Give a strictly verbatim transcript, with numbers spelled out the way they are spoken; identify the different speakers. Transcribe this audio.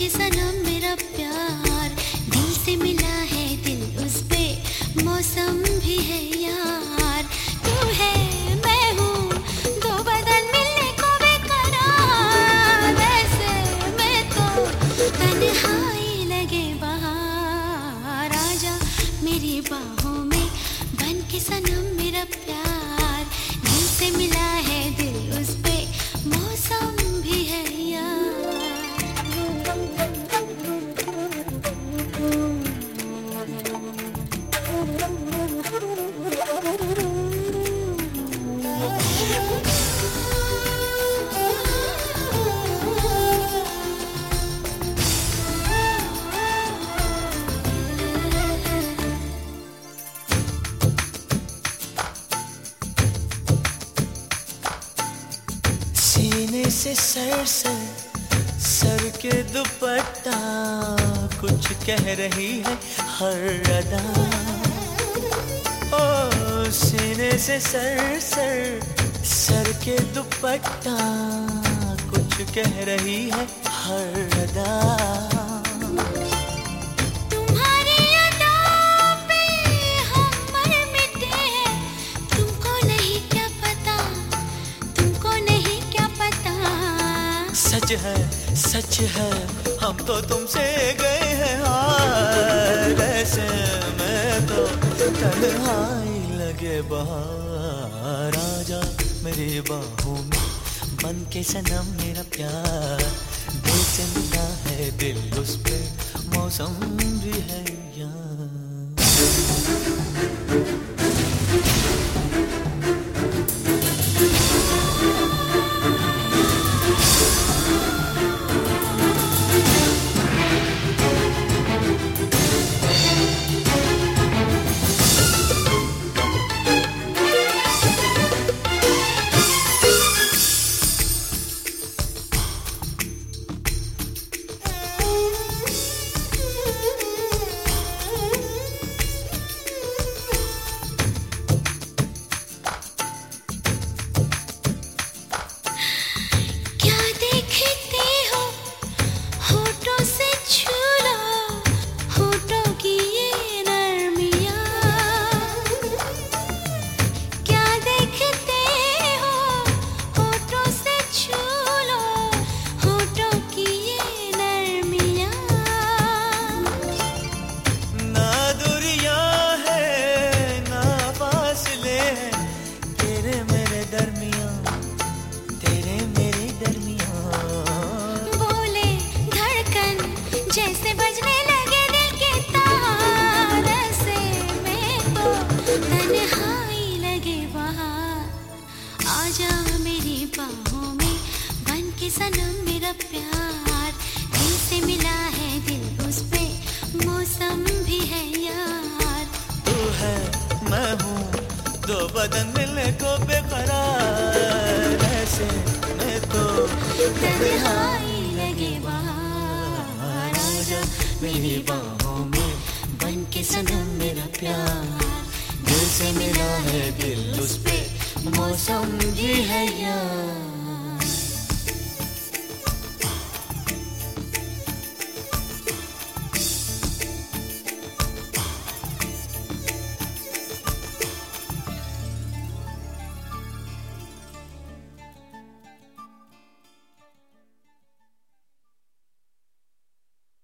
Speaker 1: के सनम मेरा प्यार, दिल से मिला है दिल उस पे मौसम भी है यार। तू है मैं हूँ दो बदन मिलने को बेकरार, वैसे मैं तो तन्हाई लगे बाहर। आजा मेरी बाहों में बन के सनम मेरा प्यार, दिल से मिला है दिल उस पे मौसम भी है यार।
Speaker 2: सीने से सर सर सर के दुपट्टा कुछ कह रही है हर अदा। ओ सीने से सर सर सर के दुपट्टा कुछ कह रही है हर अदा। सच है सच है हम तो तुमसे गए हैं हार, ऐसे में तो तन्हाई लगे बाहर। आजा मेरी बाहों में बन के सनम मेरा प्यार, दिल से मिला है दिल उस पे मौसम भी है यार।
Speaker 1: जैसे बजने लगे दिल के तार, ऐसे में तो तन्हाई लगे बाहर। आजा मेरी बाहों में बन के सनम मेरा प्यार, दिल से मिला है दिल उस पे मौसम भी है यार।
Speaker 2: तू है मैं हूँ दो बदन मिलने को बेकरार, ऐसे में तो
Speaker 1: तन्हाई लगे बाहर।
Speaker 2: मेरी बाहों में बन के सनम मेरा प्यार, दिल से मिला है दिल उस पे मौसम भी है यार।